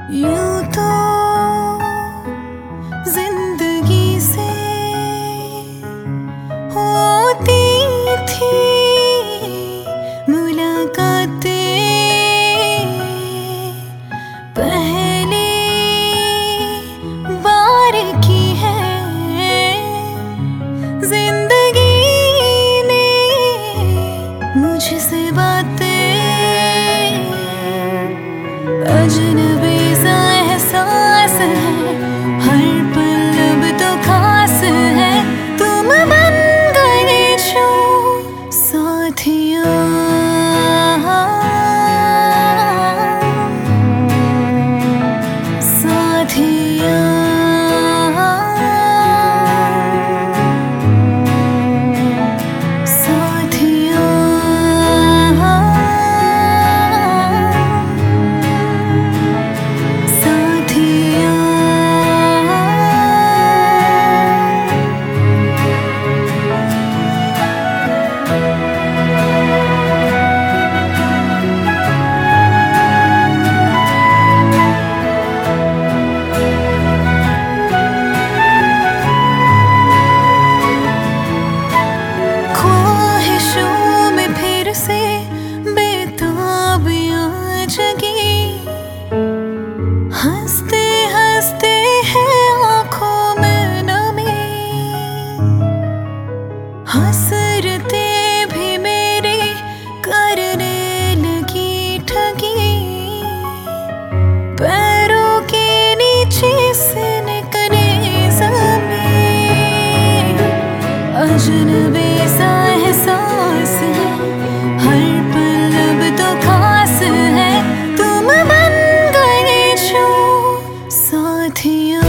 यूं तो जिंदगी से होती थी मुलाकातें, पहली बार की है जिंदगी ने मुझसे बातें। अजनबी सा एहसास है, हर पल अब तो खास है। तुम बन गए जो साथिया, साथिया, साथिया। से बेताबियां जगी, हंसते हंसते हैं आंखों में नमी, हसरते भी मेरी करने लगी ठगी। पैरों के नीचे से निकले ज़मीन, अजनबी सा एहसास है, हर पल अब तो खास है। तुम बन गए जो साथिया,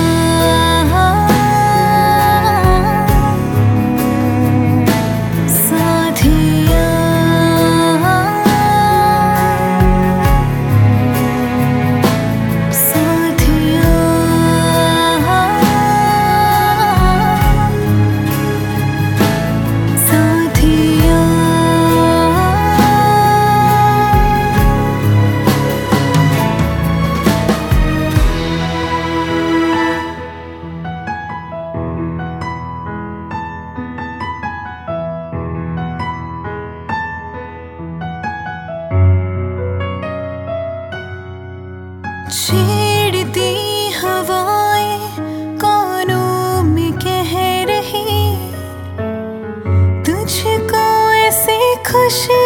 साथिया, साथिया, साथिया। छेड़ती हवाएं कानों में कह रही, तुझको ऐसे खुश